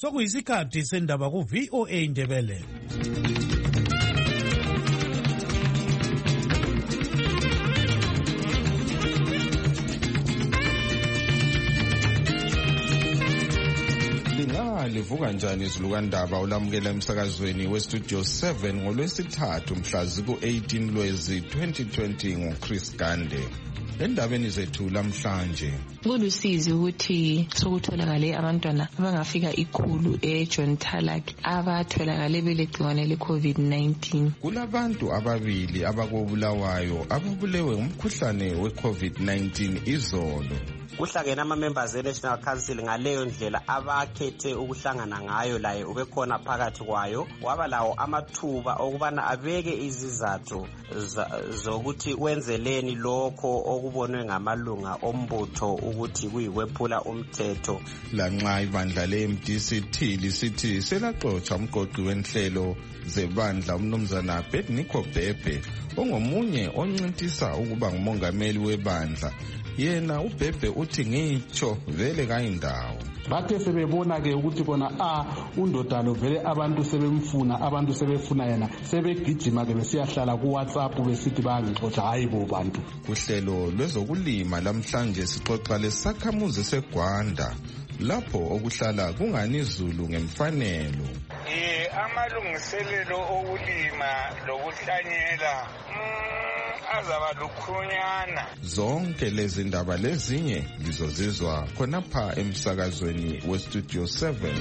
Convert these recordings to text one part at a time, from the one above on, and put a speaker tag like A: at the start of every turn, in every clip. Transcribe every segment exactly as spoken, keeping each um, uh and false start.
A: Sokuyisikhathi sendaba ku V O A Ndebele.
B: Livuka njani izilukandaba ulamukela emsakazweni westudio seven ngolwesithathu mhla ziku eighteen Lwezi twenty twenty nguChris Gande. Endabeni zethu lamhlanje
C: kulusizi ukuthi sokutholakale abantwana abangafika ikhulu eJohn Tarlac abatholakale belegciwane leCovid nineteen.
B: Kulabantu ababili abakobulawayo ababulewe ngumkhuhlane weCovid nineteen izolo.
D: Kuhlangene ama-members e-National Council ngaleyo ndlela abakhethe ukuhlangana ngayo laye ubekhona phakathi kwayo, waba lawo amathuba okubana abeke izizathu zokuthi wenzeleni lokho okubonwe ngamalunga ombutho ukuthi kuyikwephula umthetho.
B: Lanxa ibandla le-M D C T lisithi selaxotsha umqoqi wenhlelo zebandla umnumzana Abednego Bhebhe ongomunye oncintisa ukuba ngumongameli webandla. Yena uBhebhe uthi ngitsho vele kayindawo.
E: Bathe sebebona ke ukuthi bona a undoda lo vele abantu sebemfuna, abantu sebefuna yena, sebegijima ke besiyahlala ku WhatsApp besithi bayangixoxa hayibo bantu.
B: Kuhlelo lwezokulima lamhlanje sixoxa lesakhamuzi seGwanda lapho okuhlala kungani izulu ngemfanelo.
F: Eh amalungiselelo okulima lokuhlanyela azaba lukhunyana.
B: Zonke lezi ndaba lezinye lizozizwa khonapha emsakazweni westudio seven.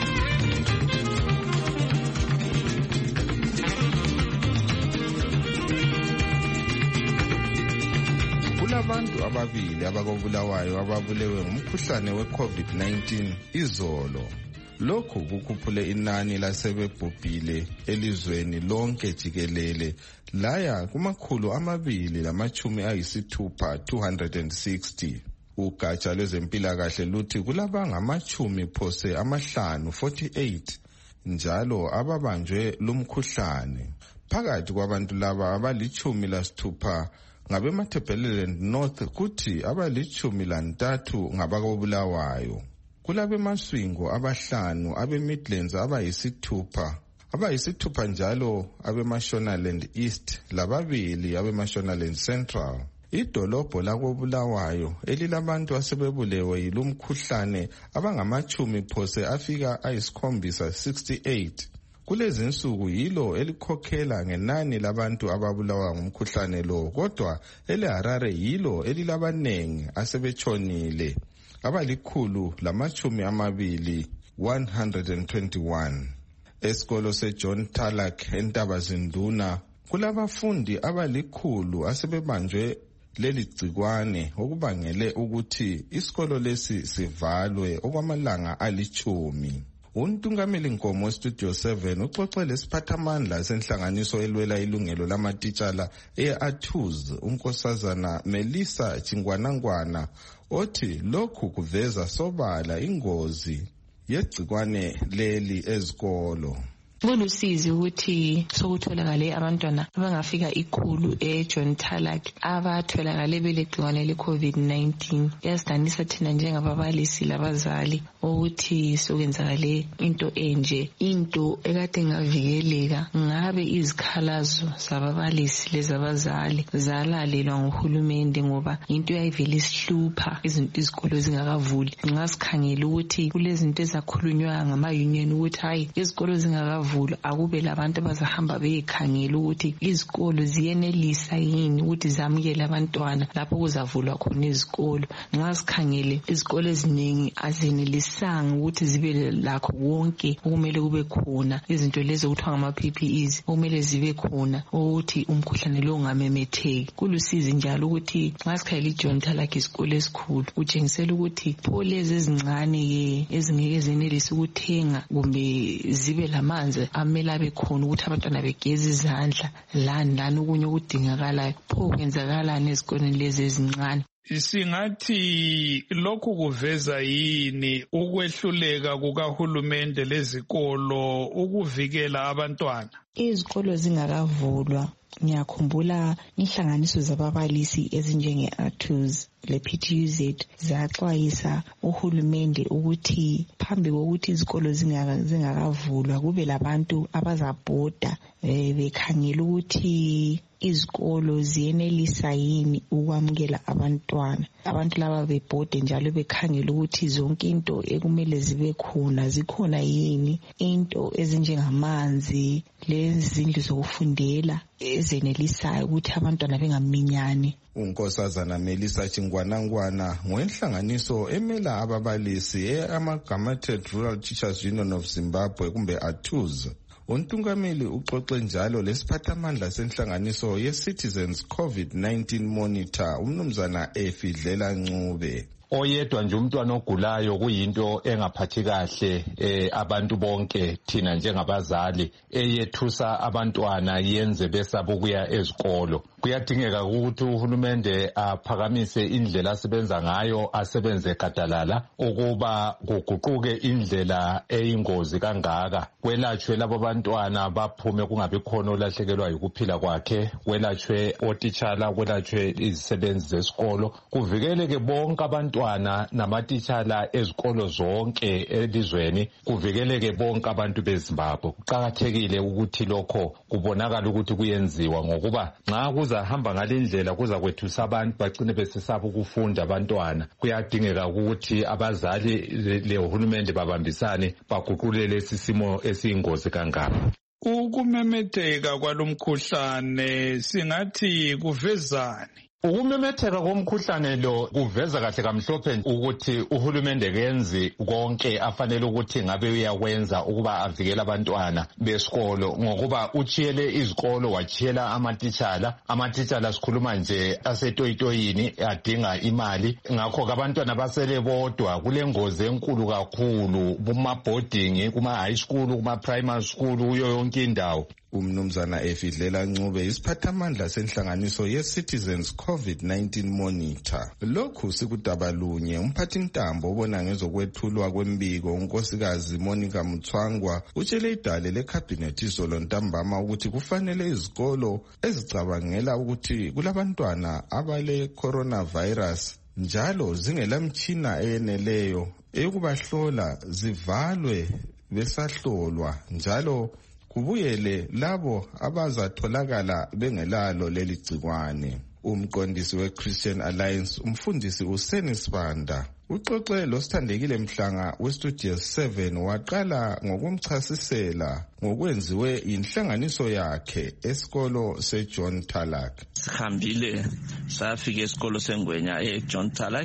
B: Kulabantu ababili abakobulawayo ababulewe ngumkhuhlane weCovid nineteen izolo. Lokhu kukhuphule inani lasebebhubhile elizweni lonke jikelele laya kumakhulu amabili lamachumi ayisithupha two hundred sixty. Ugatsha lwezempilakahle luthi kulabangamachumi phose amahlanu forty-eight njalo ababanjwe lumkhuhlane. Phakathi kwabantu laba abalichumi lasithupha ngabemathebeleland North kuthi abalichumi lantathu ngabakobulawayo. Kulabe maswingo abahlanu abe Midlands abayisithupha abayisithupha njalo abe Mashonaland East lababili abe Mashonaland Central. Idolobho lakobulawayo elilabantu asebebulewe yilumkhuhlane abangamachumi phose afika ayisikhombisa sixty-eight. Kulezi insuku yilo elikhokhela ngenani labantu ababulawa ngumkhuhlane lo, kodwa eleHarare yilo elilabanengi asebetshonile abalikhulu lamachumi amabili one hundred twenty-one. Esikolo seJohn Tarlac eNtabazinduna kulabafundi abalikhulu asebebanjwe leli gcikwane okubangele ukuthi isikolo lesi sivalwe okwamalanga alichumi. Untungameli Nkomo Studio seven uxoxe lesiphathamandla senhlanganiso elwela ilungelo lamatitshala e-Athuz unkosazana Melissa Chingwanangwana othi lokhu kuveza sobala ingozi yegcikwane leli ezikolo.
C: Kulusizi ukuthi sokutholakale abantwana abangafika ikhulu eJohn Tarlac abatholakale belegciwane leCovid nineteen. Yasidanisa thina njengababalisi labazali ukuthi sokwenzakale into enje, into ekade ngavikeleka. Ngabe izikhalazo zababalisi lezabazali zalalelwa nguhulumende ngoba into yayivele isihlupha izinto izikolo zingakavuli. Ngasikhangela ukuthi kulezinto ezakhulunywa ngama-union ukuthi hayi izikolo zingakavuli akube labantu abazahamba beyikhangela ukuthi izikolo ziyenelisa yini ukuthi zamukele abantwana lapho kuzavulwa khona izikolo. Ngasikhangele izikolo eziningi azenelisanga ukuthi zibe lakho konke okumele kube khona, izinto lezo okuthiwa ngama-P P Es okumele zibe khona ukuthi umkhuhlane lo ungamemetheki. Kulusizi njalo ukuthi ngasikhangela iJohn Tarlac isikolo esikhulu kutshengisela ukuthi pho lezi ezincane ke ezingeke zenelisa ukuthenga kumbe zibe lamanzi amela bekhona ukuthi abantwana begeze izandla lani lani okunye okudingakalayo, pho kwenzakalani ezikoleni lezi ezincane.
F: Singathi lokhu kuveza yini ukwehluleka kukahulumende lezikolo ukuvikela abantwana?
C: Izikolo zingakavulwa ngiyakhumbula inhlanganiso zababalisi ezinjenge-Artus le-P T U Z zaxwayisa uhulumende ukuthi phambi kokuthi izikolo zingakavulwa kube labantu abazabhoda eh, bekhangela ukuthi izikolo ziyenelisa yini ukwamukela abantwana. Abantu laba bebhode njalo bekhangela ukuthi zonke into ekumele zibe khona zikhona yini, into ezinjengamanzi, lezindlu zokufundela ezenelisayo ukuthi abantwana bengaminyani.
B: uNkosazana Melissa Chingwanangwana ngwenhlanganiso emela ababalisi e-Amalgamated Rural Teachers Union of Zimbabwe kumbe Artus. Untungameli uxoxe njalo lesiphathamandla senhlanganiso ye-Citizens COVID nineteen Monitor umnumzana Efidlela Ncube.
G: Oyedwa nje umntwana ogulayo kuyinto engaphathi kahle eh, abantu bonke thina njengabazali eyethusa abantwana yenze besaba ukuya ezikolo. Kuyadingeka ukuthi uhulumende aphakamise indlela asebenza ngayo, asebenze gadalala ukuba kuguquke indlela eyingozi kangaka. Kwelatshwe labo bantwana baphume kungabi khona olahlekelwa ukuphila kwakhe, kwelatshwe otitshala, kwelatshwe izisebenzi zesikolo, kuvikeleke bonke abantwana namatitshala ezikolo zonke elizweni, kuvikeleke bonke abantu beZimbabwe. Kuqakathekile ukuthi lokho kubonakala ukuthi kuyenziwa ngokuba nxa kuzahamba ngalindlela kuza kwethusa abantu bagcine besesaba ukufunda abantwana. Kuyadingeka ukuthi abazali lehulumende babambisane baguqule lesi simo esiyingozi kangaka.
F: Ukumemetheka kwalomkhuhlane singathi kuvezani?
G: Ukumemetheka komkhuhlane lo kuveza kahle kamhlophe ukuthi uhulumende kenzi konke afanele ukuthi ngabe uyakwenza ukuba avikele abantwana besikolo, ngokuba uchiyele izikolo wachiyela amatitshala. Amatitshala sikhuluma nje asetoyitoyini adinga imali, ngakho abantwana basele bodwa. Kulengozi enkulu kakhulu kuma boarding, kuma high school, kuma primary school, kuyo yonke indawo.
B: Umnumzana Efidlela Ncube isiphathamandla senhlanganiso ye-Citizens COVID nineteen Monitor. Lokhu sikudabalunye umphathintambo obona ngezokwethulwa kwembiko unkosikazi Monica Mutswangwa utshele idale lekhabhinethi izolo ntambama ukuthi kufanele izikolo ezicabangela ukuthi kulabantwana abale coronavirus njalo zingelamtshina eyeneleyo eyokubahlola zivalwe besahlolwa, njalo kubuyele labo abazatholakala bengelalo leli gcikwane. Umqondisi we-Christian Alliance umfundisi uSeni Sibanda uxoxe losithandekile Mhlanga weStudio seven waqala ngokumchasisela ngokwenziwe inhlanganiso yakhe esikolo seJohn Talak.
H: Sihambile safika esikolo seNgwenya eJohn Talak,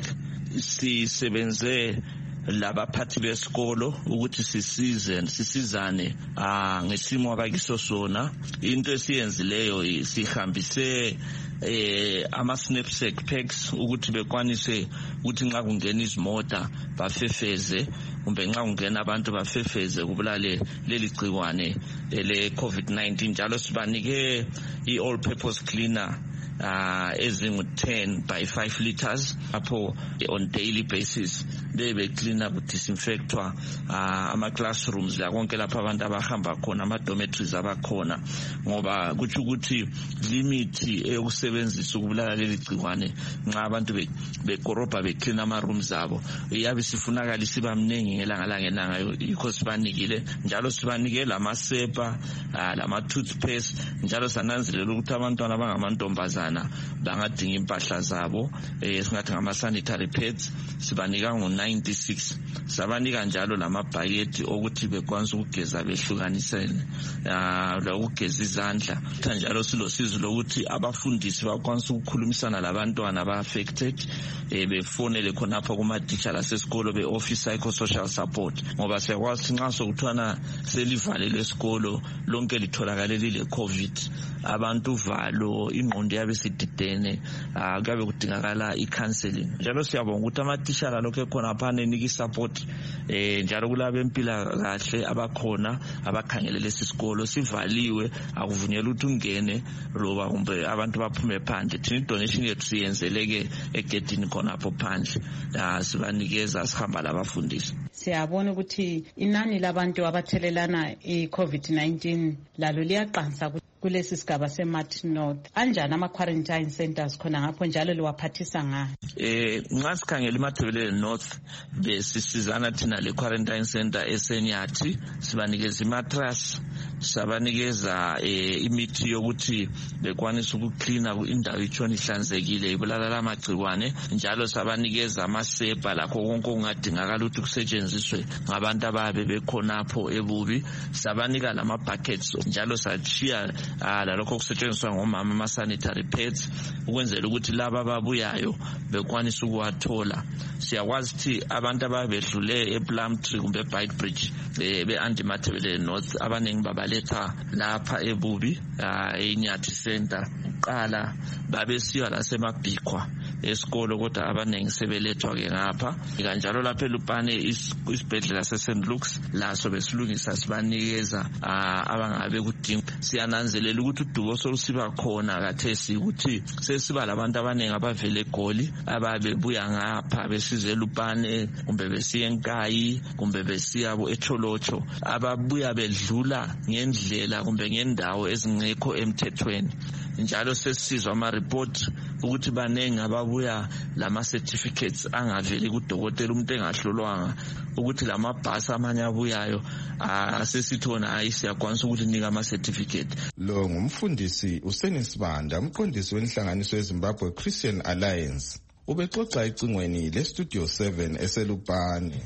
H: sisebenze labaphathi besikolo ukuthi sisize sisizane ah ngesimo abakiso sona. Into esiyenzileyo sihambise eh ama knapsack packs ukuthi bekwanise ukuthi nxa kungena izimota bafefeze, kumbe nxa kungena abantu bafefeze kubulale leli gciwane le COVID nineteen. Njalo sibanike i all purpose cleaner uh ezingu ten by five liters apho on daily basis bebe clean up disinfectwa uh, ama classrooms la konke lapha abantu abahamba khona, ama dormitories abakhona, ngoba kuthi ukuthi limit eyokusebenzisa ukubulala leli gciwane nxa abantu bekorobha be clean ama rooms abo iyabe sifunakala siba mningi ngelanga langelanga, yikho sibanikile. Njalo sibanike lamasepa uh, lama toothpaste, njalo sananzelela ukuthi abantwana abangamantombazana bangadinga impahla zabo eh singathi ngama sanitary pads sibanika ngo ninety-six. Sabanika njalo lamabhaketi okuthi bekwanisa ukugeza behlukanisene ah lokugeza izandla. Njalo silosizo lokuthi abafundisi bakwanisa ukukhulumisana labantwana aba affected eh befonele khonapho kuma teacher lasesikolo be office psychosocial support, ngoba siyakwazi nxa sokuthwana selivale lesikolo lonke litholakale lile COVID, abantu valo ingqondo yabe sididene, akabe kudingakala i-counseling. Njalo siyabonga ukuthi amatitshala lokho ekhona phana eniki support eh njalo kulabe empila kahle abakhona abakhangele lesi sikolo sivaliwe, akuvunyelwa ukuthi ungene loba kumbe abantu baphume phandle. Thina donation yethu siyenzeleke egedini khona apho phandle, sibanikeza sihamba labafundisi.
I: Siyabona ukuthi inani labantu abathelelana i-COVID nineteen lalo liyaqansa. kulesi sigaba seMartin North. Anjani ama quarantine centers khona ngapho njalo liwaphathisa ngani?
H: Eh nxa sikhangela iMatabele North besisizana thina le quarantine center eSenyathi, sibanikeza imattress, sabanikeza eh imithi yokuthi bekwanisa ukucleana indawo itshona ihlanzekile ibulala lamagcikwane, njalo sabanikeza amasepa lakho konke okungadingakala ukuthi kusetshenziswe ngabantu ababe bekhonapho ebubi, sabanika lama buckets, njalo sachiya lalokho kusetshenziswa ngomama ama sanitary pads ukwenzela ukuthi laba ababuyayo bekwanisa ukuwathola. Siyakwazi ukuthi abantu ababedlule ePlumtree kumbe eBeitbridge be anti-Matabele North abaningi babaletha lapha ebubi eNyathi Center qala babesiya la seMabhikwa esikolo, kodwa abaningi sebelethwa ke ngapha. Kanjalo lapha eLupane isibhedlela seSaint Luke's laso besilungisa sibanikeza abangabe kudinga. Siyananzelela ukuthi udubo solusiba khona kathesi ukuthi sesiba labantu abaningi abavele eGoli ababebuya ngapha besize eLupane kumbe besiya eNkayi kumbe besiya eCholocho, ababuya bedlula ngendlela kumbe ngendawo ezingekho emthethweni. Njalo sesizwa ama report ukuthi banengi ababuya lama certificates angaveli kudokotela umuntu engahlolwanga, ukuthi lama bus amanye abuyayo asesithona ayisiyakwanisa ukuthi nika ama certificate.
B: Lo ngumfundisi uSenisibanda, umqondisi wenhlanganiso yeZimbabwe Christian Alliance, ubexoxa ecingweni le Studio seven eselupane.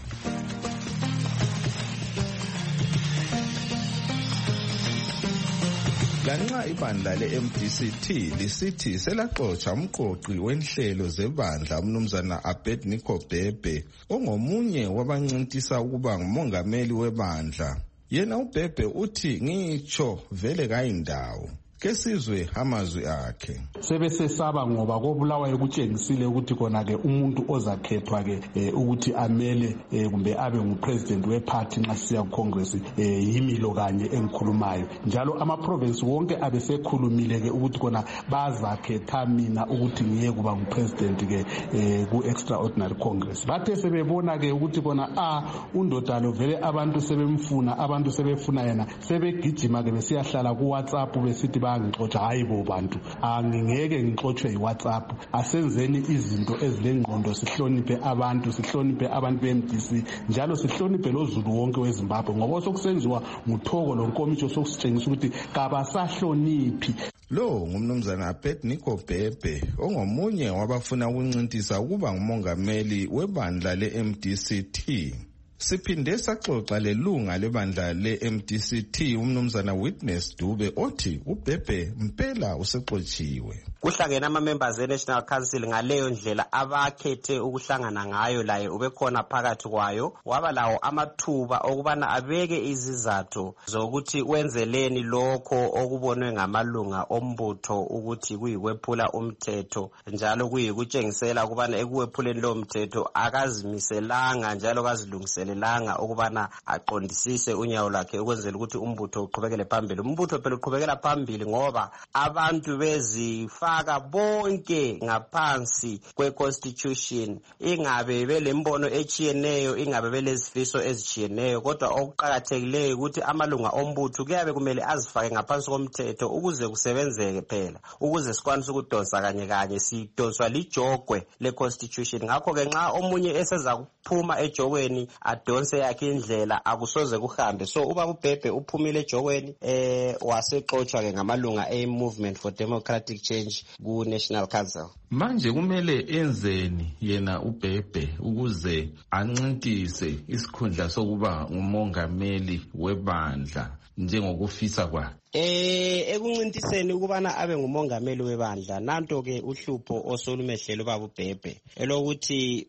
B: Lanxa ibandla le-M D C T lisithi selaxotsha umqoqi wenhlelo zebandla umnumzana Abednego Bhebhe ongomunye wabancintisa ukuba ngumongameli webandla, yena uBhebhe uthi ngitsho vele kayindawo. Kesizwe amazwi akhe.
E: Sebesesaba ngoba kobulawayo kutshengisile ukuthi kona ke umuntu ozakhethwa ke ukuthi amele kumbe abe ngupresident weparty nxa siya kuCongress yimilo kanye engikhulumayo. Njalo ama province wonke abesekhulumile ke ukuthi kona bazakhetha mina ukuthi ngiye kuba ngupresident ke ku extraordinary congress. Bathe sebebona ke ukuthi kona a undoda lo vele abantu sebemfuna, abantu sebefuna yena, sebegijima ke besiyahlala ku WhatsApp besithi ngixoxa hayibo bantu angingeke ngixoxwe yiWhatsApp, asenzeni izinto ezilengqondo, sihloniphe abantu, sihloniphe abantu be-M D C, njalo sihloniphe loZulu wonke weZimbabwe ngoba sokusenziwa nguthoko lonkomiso sokusitshengisa ukuthi kabasahloniphi.
B: Lo ngumnumzana Abednego Bhebhe ongomunye wabafuna ukuncintisa ukuba ngumongameli webandla le-M D C T. Siphinde saxoxa lelunga lebandla le-M D C T umnumzana Witness Dube othi uBhebhe mpela usexotshiwe.
D: Kuhlangene ama-members e-National Council ngaleyo ndlela abakhethe ukuhlangana ngayo, laye ubekhona phakathi kwayo, waba lawo amathuba okubana abeke izizathu zokuthi wenzeleni lokho okubonwe ngamalunga ombutho ukuthi kuyikwephula umthetho, njalo kuyikutshengisela ukubana ekuwephuleni lo mthetho akazimiselanga njalo kazilungiselelanga ukubana aqondisise unyawo lwakhe ukwenzela ukuthi umbutho uqhubekele phambili. Umbutho phela uqhubekela phambili ngoba abantu bezifa aka bonke ngaphansi kwe-constitution, ingabe belembono echiyeneyo, ingabe belezifiso ezichiyeneyo, kodwa okuqakathekileyo ukuthi amalunga ombutho kuyabe kumele azifake ngaphansi komthetho ukuze kusebenzeke phela, ukuze sikwanise ukudonsa kanye kanye sidonswa lijogwe le-constitution. Ngakho-ke nxa omunye eseza kuphuma ejokweni adonse yakhe indlela akusoze kuhambe. So ubaba uBhebhe uphumile ejokweni eh wasexotsha ke ngamalunga e-Movement for Democratic Change ku National Council.
B: Manje kumele enzeni yena uBhebhe ukuze ancintise isikhundla sokuba ngumongameli webandla njengokufisa kwakhe?
D: Eh ekuncintiseni ukubana abe ngumongameli webandla, nanto ke uhlupho osolumehlelo baba uBhebhe elokuthi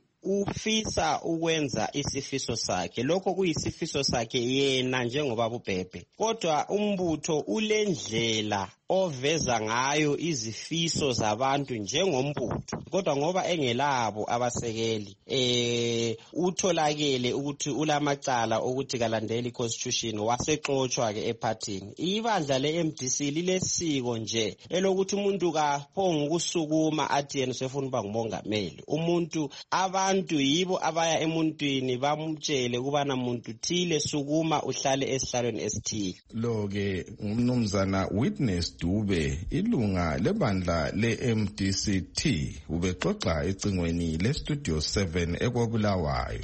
D: ufisa ukwenza isifiso sakhe. Lokho kuyisifiso sakhe yena njengoba uBhebhe, kodwa umbutho ulendlela oveza ngayo izifiso zabantu njengombutho, kodwa ngoba engelabo abasekeli eh utholakele ukuthi ulamacala ukuthi kalandeli constitution wasexoxwa ke ephathini. Ibandla le-M D C lilesiko nje elokuthi umuntu kaphonga ukusukuma athi yena sefuna ukuba ngumongameli. Umuntu abantu yibo abaya emuntwini bamtshele kubana muntu thile sukuma uhlale esihlalweni esithile.
B: Lo ke ngumnumzana Witness Dube, ilunga lebandla le-M D C T, ubexoxa ecingweni le-Studio seven ekwabulawayo.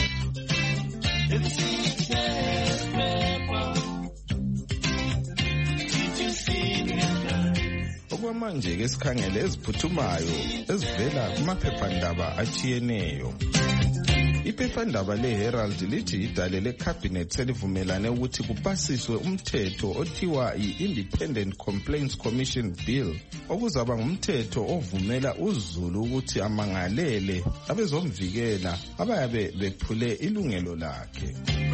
B: Okwamanje ke sikhangele eziphuthumayo ezivela kumaphephandaba achiyeneyo. Iphephandaba le-Herald lithi idale le-Cabinet selivumelane ukuthi kupasiswe umthetho othiwa i-Independent Complaints Commission Bill, okuzaba ngumthetho ovumela uZulu ukuthi amangalele abezomvikela abayabe bephule ilungelo lakhe.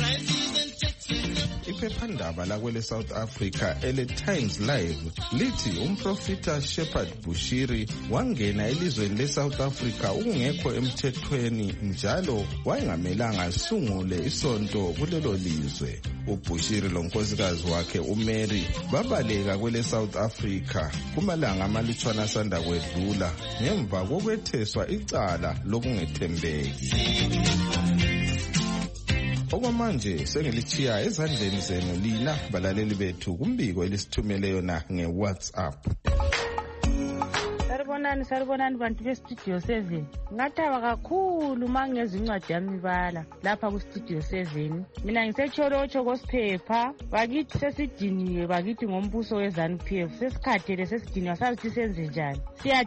B: Iphephandaba lakwele South Africa ele Times Live lithi umprofita Shepherd Bushiri wangena elizweni le South Africa ungekho emthethweni njalo wayengamelanga asungule isonto kulelo lizwe. uBushiri lonkosikazi wakhe uMary babaleka kwele South Africa kumalanga amalutshwana asanda kwedlula ngemva kokwetheswa icala lokungethembeki. Okwamanje sengilichiya ezandleni zenu lina balaleli bethu kumbiko elisithumele yona ngeWhatsApp.
J: Saribonani saribonani bantu bestudio seven. Ngathaba kakhulu mangeza incwadi yami ibala lapha ku studio seven. Mina ngisechorocho kosiphepha bakithi sesidiniwe bakithi ngombuso weZANU-P F sesikhathele sesidiniwe sathi senze njani.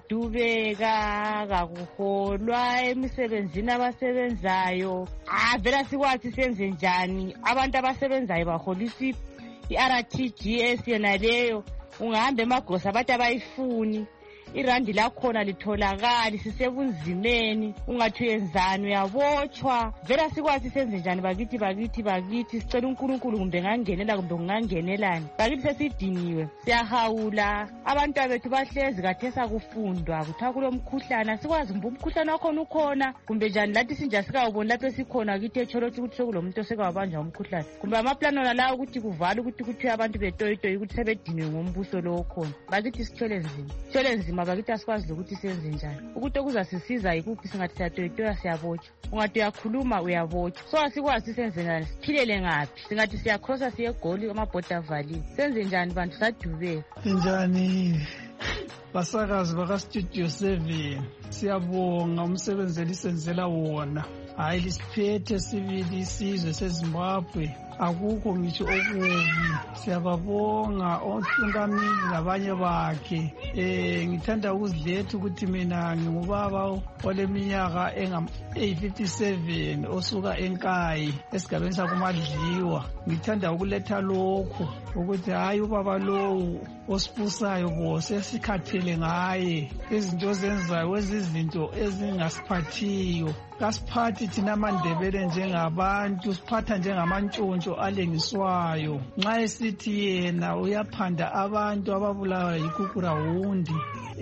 J: Siyadubeka kakuholwa emisebenzini abasebenzayo. Ah vela sikwathi senze njani abantu abasebenzayo baholisa i-R T G S yena leyo ungahamba emagosa abantu abayifuni. Irandi lakhona litholakali sisebunzimeni ungathi uyenzani uyabotshwa vela sikwathi senze njani bakithi bakithi bakithi sicela uNkulunkulu kumbe ngangenela kumbe ungangenelani bakithi sesidiniwe siyahawula abantu bethu bahlezi kathesa kufundwa kuthiwa kulomkhuhlane sikwazi kumbe umkhuhlane wakhona ukhona kumbe njani lathi sinja sikawubona lapho sikhona kithi echolothi ukuthi sekulomuntu osekawabanja umkhuhlane kumbe amaplano lawo ukuthi kuvala ukuthi kuthiwe abantu betoyitoyi ukuthi sebediniwe ngombuso lo khona bakithi sithole nzima sithole nzima bakithi asikwazi ukuthi senze njani ukuthi okuzasisiza yikuphi singathi siyatoyitoya siyabotshwa ungathi uyakhuluma uyabotshwa so asikwazi senze njani siphilele ngaphi singathi siyakhosa siye egoli amabhoda avaliwe senze njani bantu sadubeka
K: njani basakazi baka-Studio seven siyabonga umsebenzi elisenzela wona hayi lisiphethe sibili isizwe seZimbabwe akukho ngisho okubi siyababonga ontungamili nabanye bakhe eh ngithanda ukuzidletha ukuthi mina ngingubaba oleminyaka enga-fifty-seven osuka eNkayi esigabeni sakumadliwa ngithanda ukuletha lokho ukuthi hayi ubaba lowu osibusayo bo sesikhathele ngaye izinto zenzayo wezizinto ezingasiphathiyo kasiphathi thina amaNdebele njengabantu siphatha njengamantshontsho alengiswayo nxa esithi yena uyaphanda abantu ababulawa yikukurawundi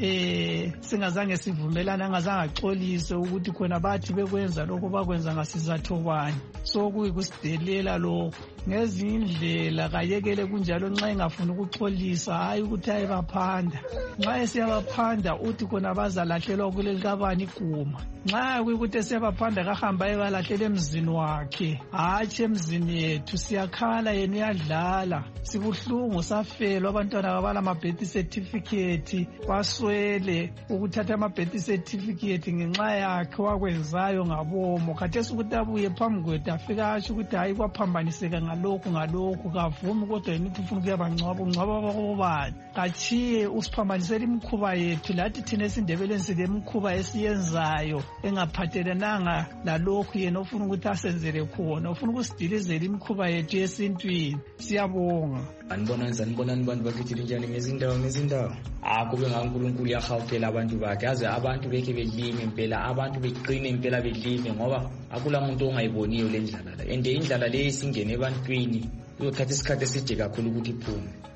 K: eh singazange sivumelana angazange axolise ukuthi khona bathi bekwenza lokho bakwenza ngasizatho bani so kuyikusidelela lokho ngezindlela kayekele kunjalo nxa engafuna ukuxolisa hayi ukuthi ayibaphanda nxa esiyabaphanda uthi khona bazalahlelwa kuleli kabani iguma nxa kuyikuthi esiyabaphanda kahamba ebalahlela emzini wakhe hatshi emzini yethu siyakhala yena uyadlala sibuhlungu safelwa abantwana babala ama-birth certificate baswele ukuthatha ama-birth certificate ngenxa yakhe wakwenzayo ngabomo khathesi ukuthi abuye phambi kwethu afika atsho ukuthi hayi kwaphambaniseka ngalokhu ngalokhu kavumi kodwa yena uthi ufuna ukuyabangcwaba ungcwaba kwakobani katshiye usiphambanisela imikhuba yethu lathi thina esindebeleni silemikhuba esiyenzayo engaphathelenanga lalokhu yena ofuna ukuthi asenzele khona ufuna ukusidilizela imikhuba yethu yesintwini siyabonga
L: anibonani sanibonani bantu bakithi linjani ngezindawo ngezindawo akube ngaNkulunkulu yahawukela abantu bakhe aze abantu bekhe belime impela abantu beqine impela belime ngoba akula muntu ongayiboniyo le ndlala la ende indlala le isingene ebantwini uyothatha isikhathi eside kakhulu ukuthi iphume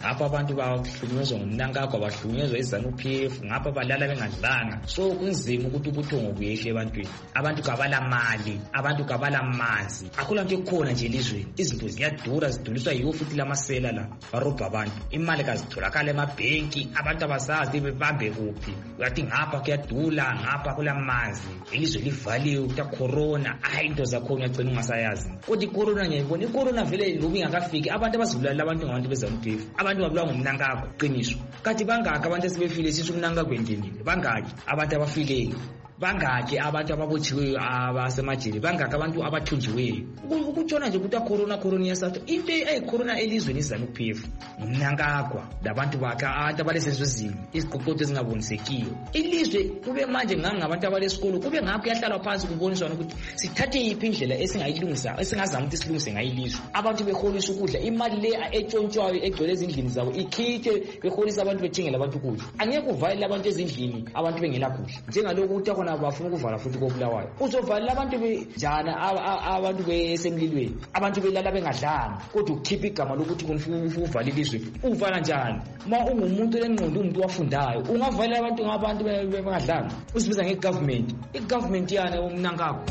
L: ngapha abantu bahlukunyezwa ngumnankagwa, bahlukunyezwa iZANU-P F, ngapha balala bengadlanga. So kunzima ukuthi ubuthongo buyehle ebantwini. Abantu kabala mali, abantu kabala manzi, akula nto ekhona nje elizweni. Izinto ziyadura, ziduliswa yiwo futhi lamasela la barobha abantu. Imali kazitholakala emabhenki, abantu abasazi bebambe kuphi. Uyathi ngapha kuyadula, ngapha kula manzi, ilizwe livaliwe kuta corona. Hayi into zakhona uyagcina ungasayazi. Kodwa icorona ngiyibona, icorona vele lobu ingakafiki abantu abazibulala abantu ngabantu beZANU-P F. Abantu babulawa ngumnankagwa qiniso. Kanti bangaki abantu esebefile sithi umnankagwa endlini? Bangaki abantu abafileyo? Bangaki abantu ababotshiweyo abasemajele? Bangaki abantu abathunjiweyo? Ukutshona nje ukuthi corona corona yasathi into eyi corona elizweni iZANU-P F ngumnankagwa labantu bakhe abantu abalesezozini iziqoqodo ezingabonisekiyo. Ilizwe kube manje ngabantu abalesikolo kube ngakho yahlalwa phansi kuboniswa ukuthi sithathe yiphi indlela esingayilungisa esingazama ukuthi silungise ngayilizwe. Abantu beholisa ukudla, imali le etshontshwayo egcwele ezindlini zabo ikhithe beholisa abantu bethengela abantu ukudla. Angeke uvalele abantu ezindlini abantu bengela kudla. Njengalokho ukuthi akona bafuna ukuvala futhi koBulawayo. Uzovalela abantu bejana abantu besemlilweni, abantu belala bengadlanga, kodwa ukhipha igama lokuthi ufuna uvala ilizwe. Uvala njani? Ma ungumuntu lengqondo umuntu wafundayo, ungavalela abantu ngabantu bengadlanga. Usibiza ngegovernment. Igovernment yana umnankagwa.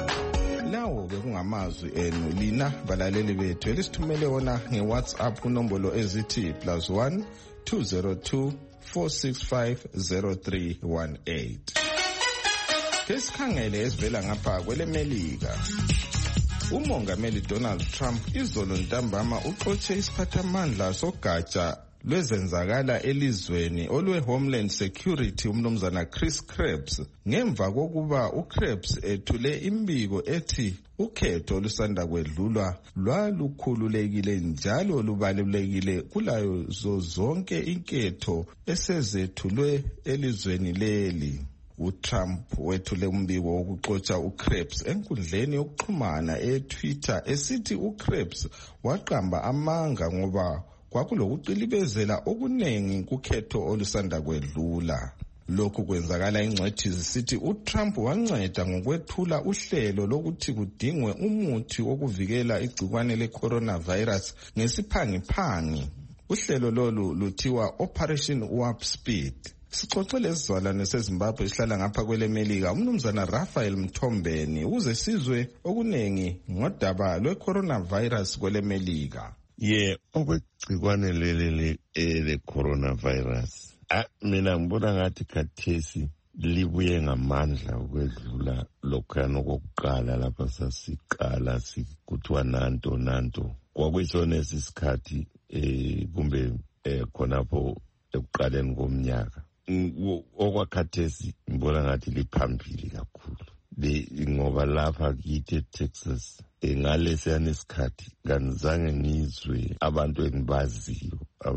B: Lawo bekungamazwi enu lina balaleli bethu elisithumele wona ngeWhatsApp kunombolo ezithi plus one two zero two four six five zero three one eight. Kesikhangele esivela ngapha kwelemelika. Umongameli Donald Trump izolo ntambama uxotshe isiphathamandla sogatsha lwezenzakala elizweni olwe Homeland Security umnumzana Chris Krebs ngemva kokuba uKrebs ethule imbiko ethi ukhetho lusanda kwedlulwa lwalukhululekile njalo lubalulekile kulayo zonke inketho esezethulwe elizweni leli. uTrump wethule umbiko wokuxotsha uKrebs enkundleni yokuxhumana eTwitter esithi uKrebs waqamba amanga ngoba kwakulokuqilibezela okunengi kukhetho olusanda kwedlula. Lokhu kwenzakala ingcwethi zisithi uTrump wanceda ngokwethula uhlelo lokuthi kudingwe umuthi wokuvikela igcikwane le-coronavirus ngesiphangiphangi. Uhlelo lolu luthiwa Operation Warp Speed. Sixoxele isizalwane seZimbabwe esihlala ngapha kwelemelika umnumzana Raphael Mthombeni ukuze sizwe okunengi ngodaba lwe-coronavirus kwelemelika.
M: Ye okwegcikwane leli le-coronavirus mina ngibona ngathi khathesi libuye ngamandla ukwedlula lokhuyana okokuqala lapha sasiqala sikuthiwa nanto nanto kwakuyisona isikhathi eh kumbe khonapho ekuqaleni komnyaka. Okwakhathesi ngibona ngathi liphambili kakhulu ngoba lapha kithi eTexas ngalesiyana isikhathi kanizange ngizwe abantu engibaziyo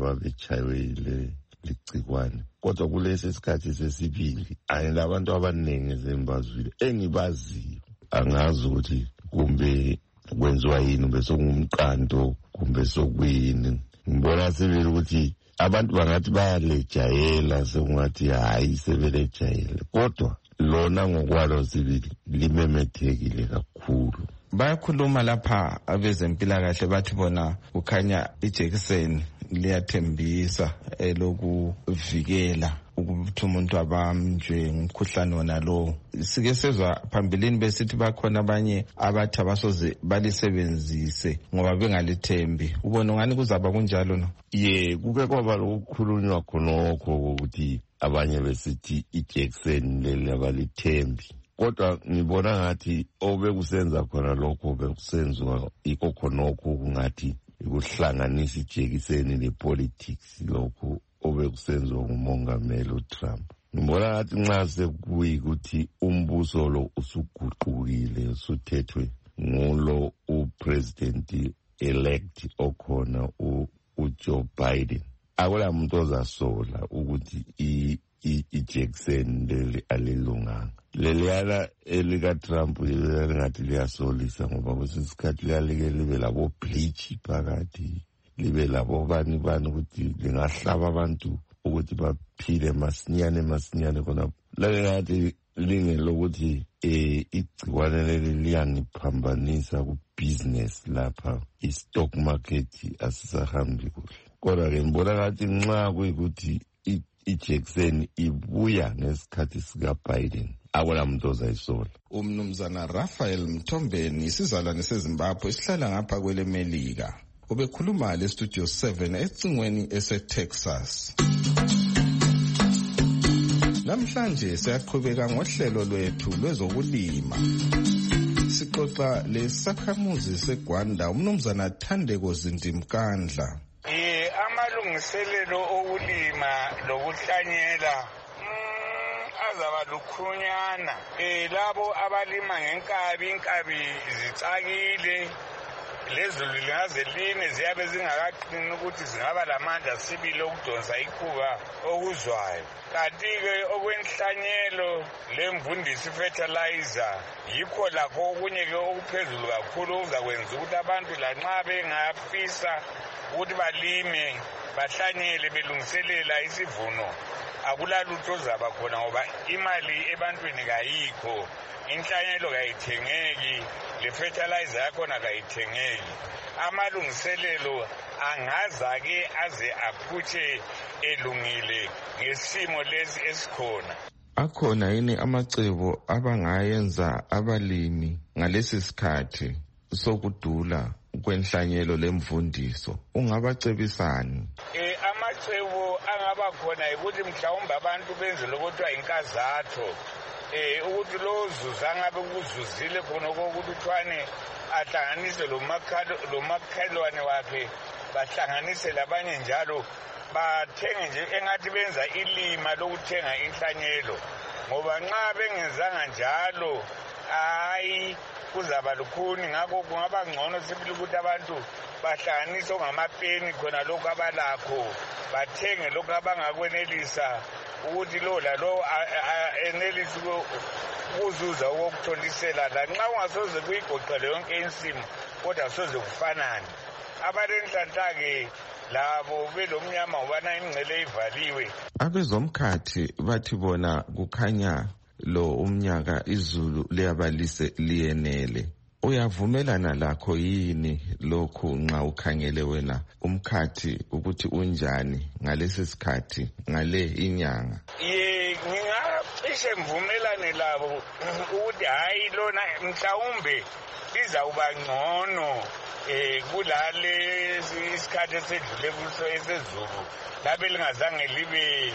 M: ababechaywe ligcikwane, kodwa kulesi sikhathi sesibili ayinabantu abaningi ezembazwile engibaziyo. Angazi ukuthi kumbe kwenziwa yini, kumbe sokungumqando kumbe sokuyini. Ngibona sebele ukuthi abantu bangathi bayalejayela sekungathi hayi sebelejayele, kodwa lona ngokwalo sibili limemethekile kakhulu.
B: Bayakhuluma lapha abezempilakahle bathi bona kukhanya ijekiseni liyathembisa elokuvikela ukuthi umuntu abamjwe ngumkhuhlane wona lo. Sike sezwa phambilini besithi bakhona abanye abathi abasoze balisebenzise ngoba bengalithembi. Ubona ngani kuzaba kunjalo no?
M: Ye kuke kwaba lokukhulunywa khonokho ukuthi abanye besithi ijekiseni leli abalithembi, kodwa ngibona ngathi obekusenza khona lokho bekusenzwa iko khonokho kungathi ukuhlanganisa ijekiseni nepolitics lokho obekusenziwa ngumongameli uTrump. Ngibona ngathi nxa sekuyikuthi umbuso lo usuguqukile usuthethwe ngulo upresident elect okhona uJoe Biden, akula muntu ozasola ukuthi ijekiseni leli alilunganga. Leliyana elikaTrump lingathi liyasolisa ngoba kwesinye isikhathi liyalike libe labo bleach phakathi, libe labo bani bani ukuthi lingahlaba abantu ukuthi baphile masinyane masinyane khona. Lalingathi lingelokuthi eh igcikwane leli liyangiphambanisa ku business lapha, i-stock market asisahambi kuhle. kodwa-ke ngibona ngathi nxa kuyikuthi ijekiseni ibuya ngesikhathi sika-Biden akula muntu ozayisola.
B: Umnumzana Raphael Mthombeni isizalwane seZimbabwe esihlala ngapha kwele Melika ubekhuluma le Studio seven ecingweni ese-Texas. Namhlanje siyaqhubeka ngohlelo lwethu lwezokulima. Sixoxa lesakhamuzi seGwanda umnumzana Thandeko Zindimkandla.
N: Eh amalungiselelo okulima lokuhlanyela azaba lukhunyana. Eh labo abalima ngenkabi inkabi zicakile lezulu lingaze line ziyabe zingakaqini ukuthi zingaba lamandla sibili okudonsa ikhuba okuzwayo. Kanti-ke okwenhlanyelo lemvundisi fertilizer yikho lakho okunye-ke okuphezulu kakhulu okuzakwenza ukuthi abantu lanxa bengafisa ukuthi balime bahlanyele belungiselela isivuno akulalutho ozaba khona ngoba imali ebantwini kayikho, inhlanyelo kayithengeki, le-fertilizer yakhona kayithengeki. Amalungiselelo angaza-ke aze aphutshe elungile ngesimo lesi esikhona.
B: Akhona yini amacebo abangayenza abalimi ngalesi sikhathi sokudula kwenhlanyelo lemvundiso? Ungabacebisani?
N: Eh amacebo angaba khona ukuthi mhlawumbe abantu benze lokuthiwa inkazatho eh ukuthi lo zuza ngabe kuzuzile khona ukuthi uthwane ahlanganise lo makhalo lo makhelwane wakhe bahlanganise labanye njalo bathenge nje engathi benza ilima lokuthenga inhlanyelo ngoba nxa bengenzanga njalo hayi kuzaba lukhuni. Ngakho kungaba ngcono sibili ukuthi abantu bahlanganise ongamapeni khona lokhu abalakho bathenge lokhu abangakwenelisa ukuthi lo lalo enelisi ukuzuza okutholisela lanxa ungasoze kuyigoqele yonke insimu kodwa soze kufanane. Abalenhlanhla-ke labo belomnyama ubana ingcele ivaliwe.
B: Abezomkhathi bathi bona kukhanya lo umnyaka izulu liyabalise liyenele. Uyavumelana lakho yini lokhu nxa ukhangele wena umkhathi ukuthi unjani ngalesi sikhathi ngale inyanga?
N: Ye ngingacishe mvumelane labo ukuthi hayi lona mhlawumbe lizawuba ngcono eh kulale isikhathi esedlule kuso esezulu labe lingazange libe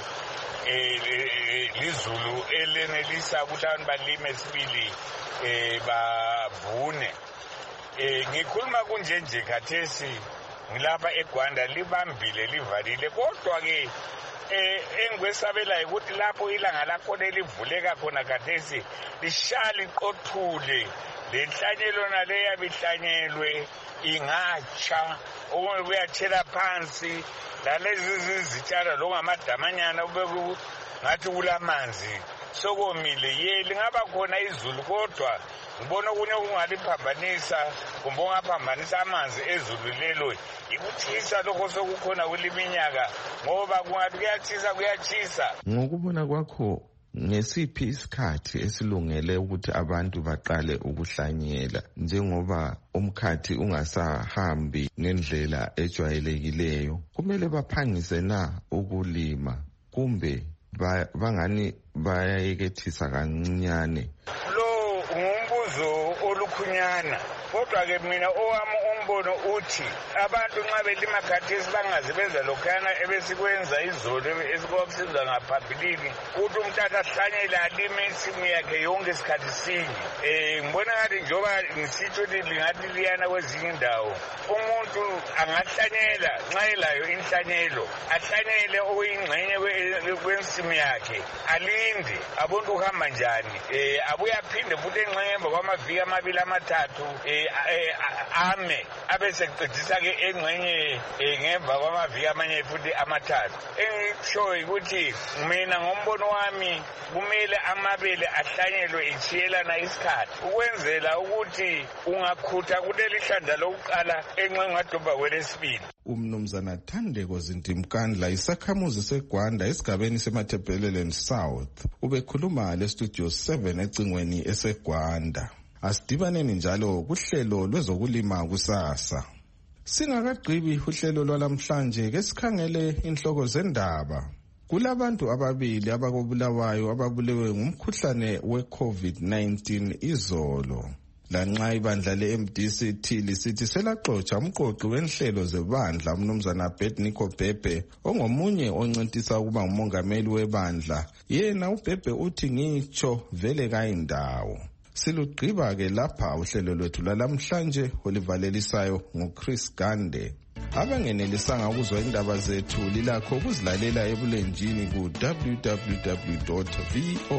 N: eh lizulu elenelisa ukuthi abantu balime sibili eh bavune. Eh ngikhuluma kunje nje khathesi ngilapha eGwanda libambile livalile kodwa ke eh engwesabela ukuthi lapho ilanga lakho livuleka khona khathesi lishali qothule lenhlanyelo naleya bihlanyelwe ingatsha okunye kuyathela phansi lalezi izitshalo longamadamanyana ubeku ngathi kulamanzi sokomile ye lingaba khona izulu kodwa ngibona okunye okungaliphambanisa kumbe ongaphambanisa amanzi ezulu lelo ikuthisa lokho sokukhona kuliminyaka ngoba kungathi kuyathisa kuyachisa.
B: Ngokubona kwakho ngesiphi isikhathi esilungele ukuthi abantu baqale ukuhlanyela njengoba umkhathi ungasahambi ngendlela ejwayelekileyo? Kumele baphangise na ukulima kumbe bangani bayayekethisa kancinyane?
N: Lo ngumbuzo olukhunyana kodwa-ke mina owami umbono uthi abantu nxa belima khathesi bangaze benza lokhana ebesikwenza izolo esikokusenza ngaphambilini ukuthi umuntu ahlanyele alime insimu yakhe yonke isikhathi sinye. Um ngibona ngathi njengoba ngisitsho ukuthi lingathi liyana kwezinye indawo umuntu angahlanyela nxa elayo inhlanyelo ahlanyele okuyingxenye kwensimu yakhe alinde abone ukuhamba njani um abuye aphinde futhi engxenye emva kwamaviki amabili amathathu um ame abeseqedisa-ke engxenye ngemva kwamaviki amanye futhi amathathu. Engishoyo ukuthi mina ngombono wami kumele amabele ahlanyelwe ichiyelana isikhathi ukwenzela ukuthi ungakhutha kuleli hlandla lokuqala engxenye ngadobha kwelesibili.
B: Umnumzana Thandeko Zindimkandla isakhamuzi seGwanda esigabeni seMatabeleland South ubekhuluma le Studio seven ecingweni eseGwanda. Asidibaneni njalo kuhlelo lwezokulima kusasa. Singakagqibi uhlelo lwalamhlanje ke sikhangele inhloko zendaba. Kulabantu ababili abakobulawayo ababulewe ngumkhuhlane we-COVID nineteen izolo. Lanxa ibandla le-M D C T lisithi selaxotsha umqoqi wenhlelo zebandla umnumzana Abednego Bhebhe ongomunye oncintisa ukuba ngumongameli webandla, yena uBhebhe uthi ngitsho vele kayindawo. Silugqiba-ke lapha uhlelo lwethu lwalamhlanje olivalelisayo nguChris Gande. Abangenelisanga ukuzwa indaba zethu lilakho ukuzilalela ebulenjini ku w w w dot v o